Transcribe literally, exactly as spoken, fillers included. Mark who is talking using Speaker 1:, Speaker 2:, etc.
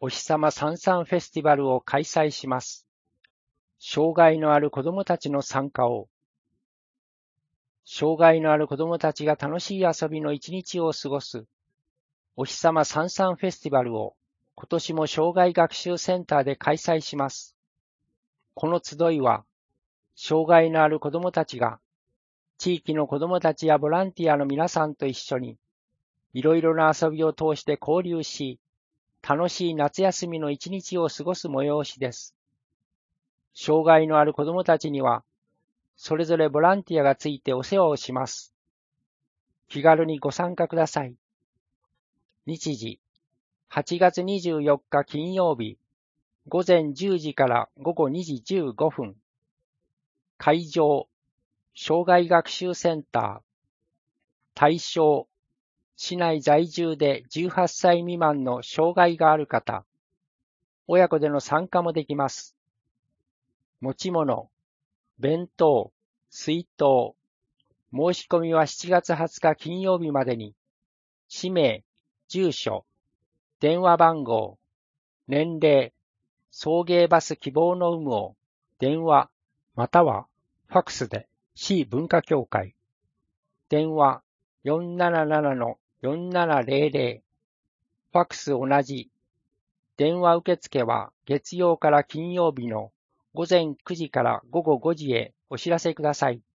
Speaker 1: お日様さんさんフェスティバルを開催します。障害のある子どもたちの参加を。障害のある子どもたちが楽しい遊びの一日を過ごすお日様さんさんフェスティバルを今年も障害学習センターで開催します。この集いは、障害のある子どもたちが地域の子どもたちやボランティアの皆さんと一緒にいろいろな遊びを通して交流し、楽しい夏休みの一日を過ごす催しです。障害のある子どもたちには、それぞれボランティアがついてお世話をします。気軽にご参加ください。日時、はちがつにじゅうよっか金曜日、ごぜんじゅうじからごごにじじゅうごふん。会場、障害学習センター。対象、市内在住でじゅうはっさい未満の障害がある方。親子での参加もできます。持ち物、弁当、水筒。申し込みはしちがつはつか金曜日までに、氏名、住所、電話番号、年齢、送迎バス希望の有無を電話またはファックスで市文化協会。電話 よんななななのよんななぜろぜろ。ファックス同じ。電話受付は月曜から金曜日のごぜんくじからごごごじへお知らせください。